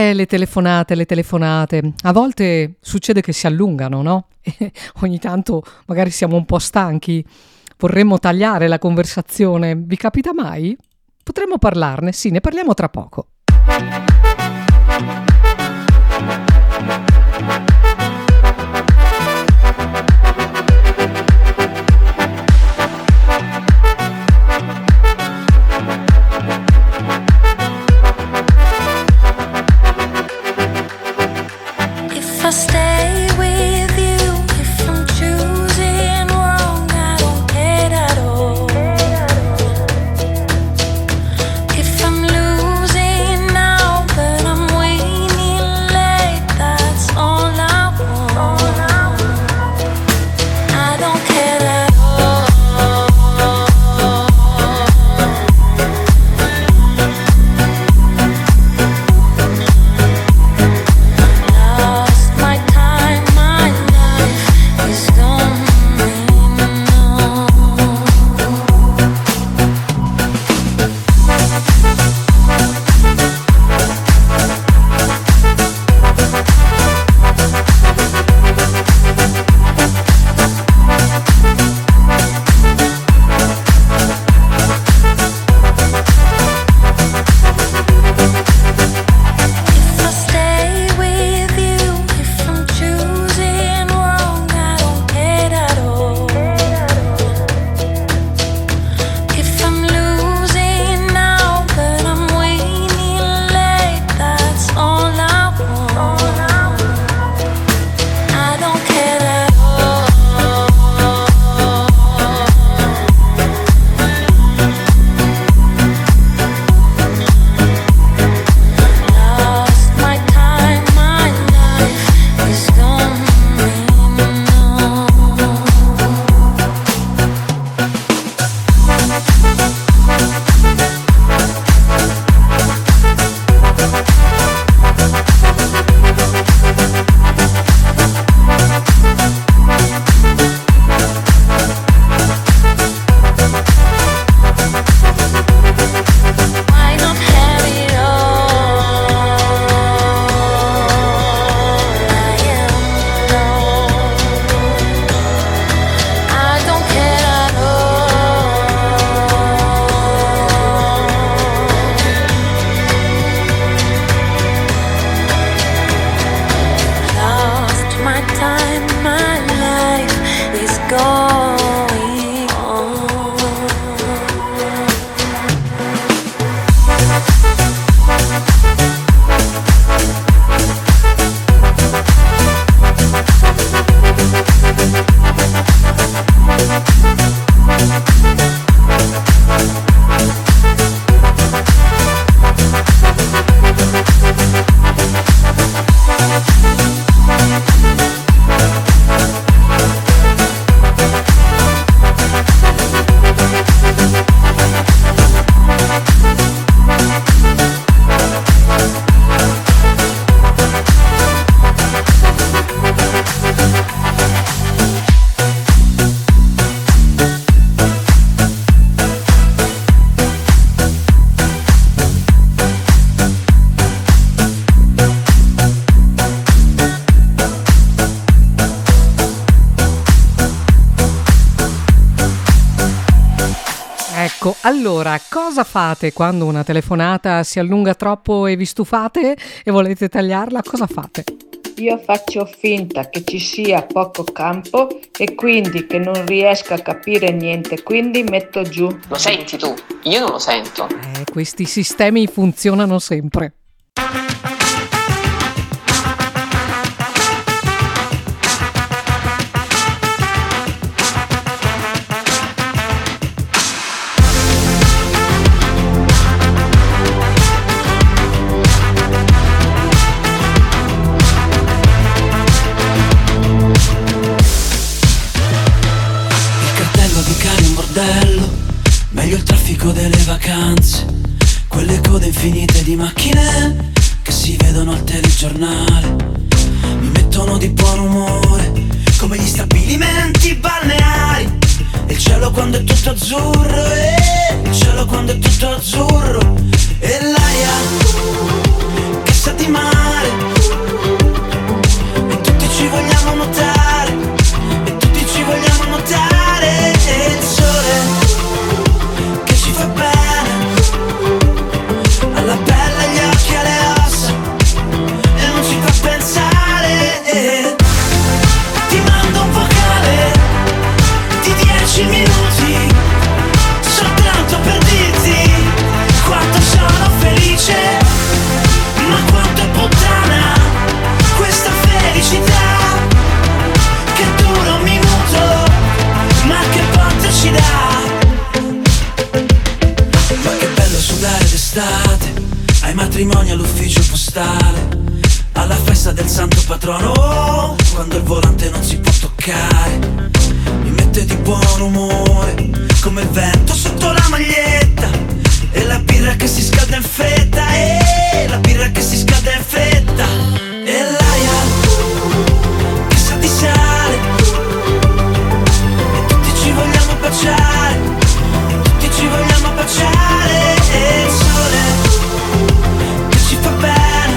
Le telefonate. A volte succede che si allungano, no? E ogni tanto magari siamo un po' stanchi, vorremmo tagliare la conversazione. Vi capita mai? Potremmo parlarne, sì, ne parliamo tra poco. I stay with you if I'm choosing wrong, I don't care at all. If I'm losing now, but I'm winning late, that's all I want. I don't care at all. Lost my time, my life is gone. If I stay with you, if I'm choosing wrong, I don't care at all. If I'm losing now, but I'm winning late, that's all I want. I don't care at all. Lost my time, my life is gone. I don't have it all. I am alone. I don't care at all. Lost my time, my life is going on. Ecco, allora, cosa fate quando una telefonata si allunga troppo e vi stufate e volete tagliarla? Cosa fate? Io faccio finta che ci sia poco campo e quindi che non riesca a capire niente, quindi metto giù. Lo senti tu? Io non lo sento. Questi sistemi funzionano sempre. Meglio il traffico delle vacanze, quelle code infinite di macchine che si vedono al telegiornale. Mi mettono di buon umore, come gli stabilimenti balneari. E il cielo quando è tutto azzurro, il cielo quando è tutto azzurro. E l'aria che sa di mare postale, alla festa del santo patrono, quando il volante non si può toccare. Mi mette di buon umore, come il vento sotto la maglietta, e la birra che si scalda in fretta, e la birra che si scalda in fretta, e l'aria che sa di sale, e tutti ci vogliamo baciare, e tutti ci vogliamo baciare, e il sole che ci fa bene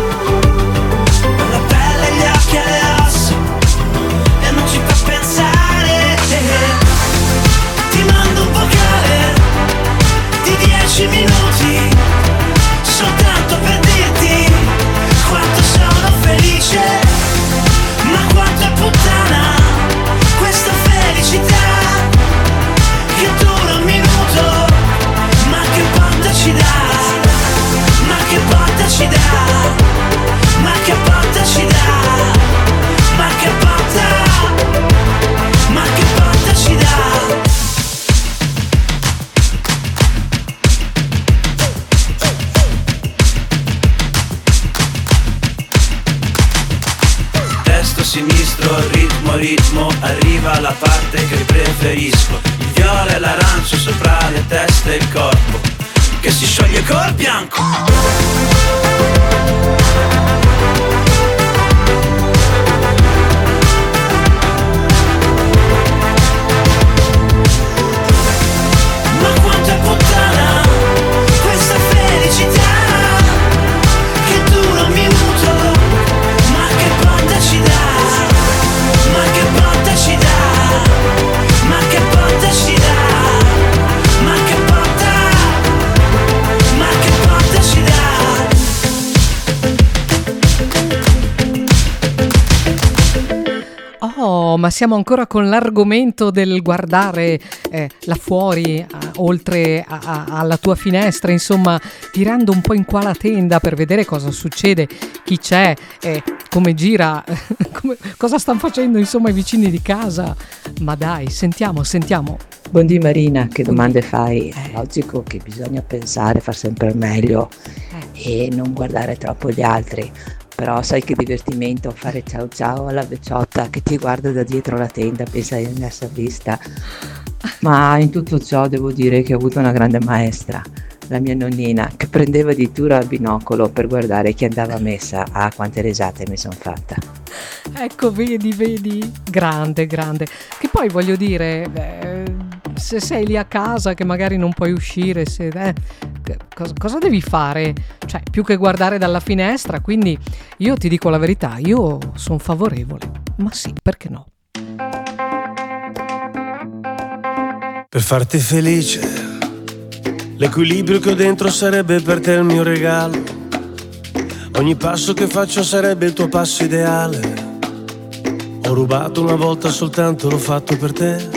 alla pelle, agli occhi e alle ossa, e non ci fa pensare. Ti mando un vocale di 10 minuti soltanto per dirti quanto sono felice, ma quanto è puttana questa felicità che dura un minuto, ma che botta ci dà, ma che botta ci dà, ma che botta ci dà, ma che botta, ma che botta ci dà. Destro, sinistro, ritmo, arriva la parte che preferisco. Il viola e l'arancio sopra le teste e il corpo che si scioglie col bianco. Ma quanto è puttana questa felicità che dura un minuto, ma che botta ci dà, ma che botta ci dà, ma che botta ci dà, ma che botta, ma che botta ci dà. Oh, ma siamo ancora con l'argomento del guardare là fuori, oltre alla tua finestra, insomma, tirando un po' in qua la tenda per vedere cosa succede, chi c'è, come gira, cosa stanno facendo, insomma, i vicini di casa. Ma dai, sentiamo. Buondì Marina, che domande fai? È logico che bisogna pensare, far sempre il meglio e non guardare troppo gli altri. Però sai che divertimento fare ciao ciao alla vecchiotta che ti guarda da dietro la tenda, pensa di essere vista. Ma in tutto ciò devo dire che ho avuto una grande maestra, la mia nonnina, che prendeva addirittura il binocolo per guardare chi andava a messa. Ah, quante risate mi sono fatta. Ecco, vedi, grande. Che poi voglio dire, se sei lì a casa che magari non puoi uscire, cosa devi fare? Cioè, più che guardare dalla finestra, quindi io ti dico la verità, io sono favorevole. Ma sì, perché no? Per farti felice, l'equilibrio che ho dentro sarebbe per te il mio regalo. Ogni passo che faccio sarebbe il tuo passo ideale. Ho rubato una volta soltanto, l'ho fatto per te.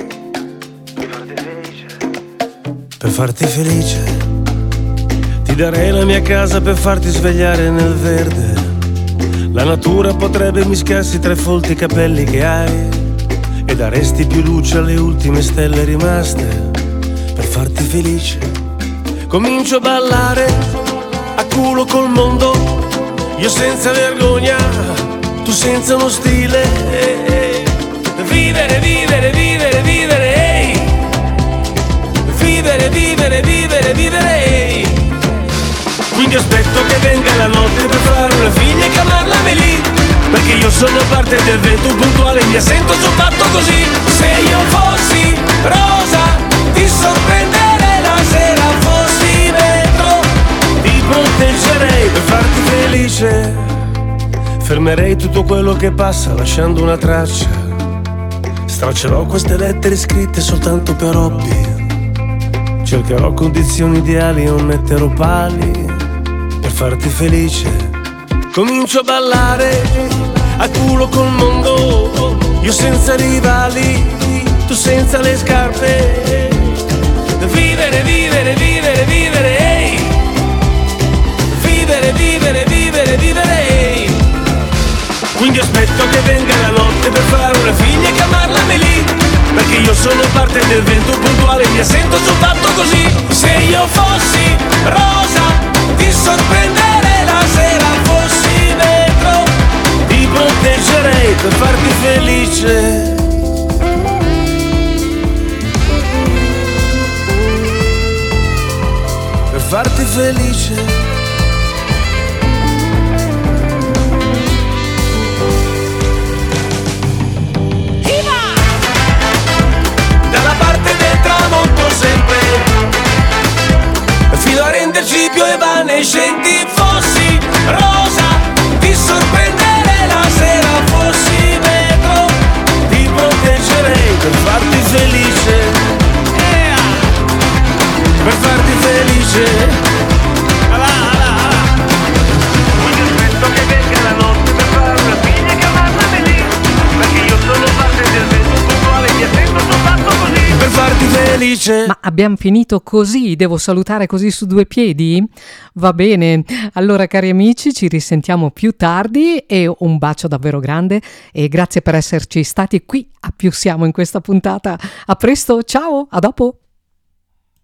Per farti felice, ti darei la mia casa per farti svegliare nel verde. La natura potrebbe mischiarsi tra i folti capelli che hai e daresti più luce alle ultime stelle rimaste. Per farti felice, comincio a ballare a culo col mondo, io senza vergogna, tu senza uno stile. Vivere, vivere, vivere, vivere, ehi. Vivere, vivere, vivere, vivere, ehi. Quindi aspetto che venga la notte per fare una figlia e chiamarla Amélie, perché io sono parte del vento puntuale, mi sento soltanto così. Se io fossi rosa ti sorprenderei la sera, fossi vetro ti proteggerei per farti felice. Fermerei tutto quello che passa lasciando una traccia. Straccerò queste lettere scritte soltanto per hobby. Cercherò condizioni ideali e non metterò pali per farti felice. Comincio a ballare a culo col mondo, io senza rivali, tu senza le scarpe. Vivere, vivere, vivere, vivere, ehi. Vivere, vivere, vivere, vivere, ehi. Quindi aspetto che venga la notte per fare una figlia e chiamarla Amélie, perché io sono parte del vento puntuale, mi sento soltanto così. Se io fossi rosa ti sorprenderei la sera, per farti felice. Per farti felice. Dalla parte del tramonto sempre, fino a renderci più evanescenti. Fossi rosa, ti sorprenderei la sera. Fossi vetro, ti proteggerei per farti felice. Per farti felice. Quindi aspetto che venga la notte per fare una figlia e chiamarla Melì, perché io sono parte del vento puntuale, mi attendo soltanto così per farti felice. Ma abbiamo finito così? Devo salutare così su due piedi? Va bene, allora cari amici, ci risentiamo più tardi e un bacio davvero grande e grazie per esserci stati qui a Più Siamo in questa puntata. A presto, ciao, a dopo!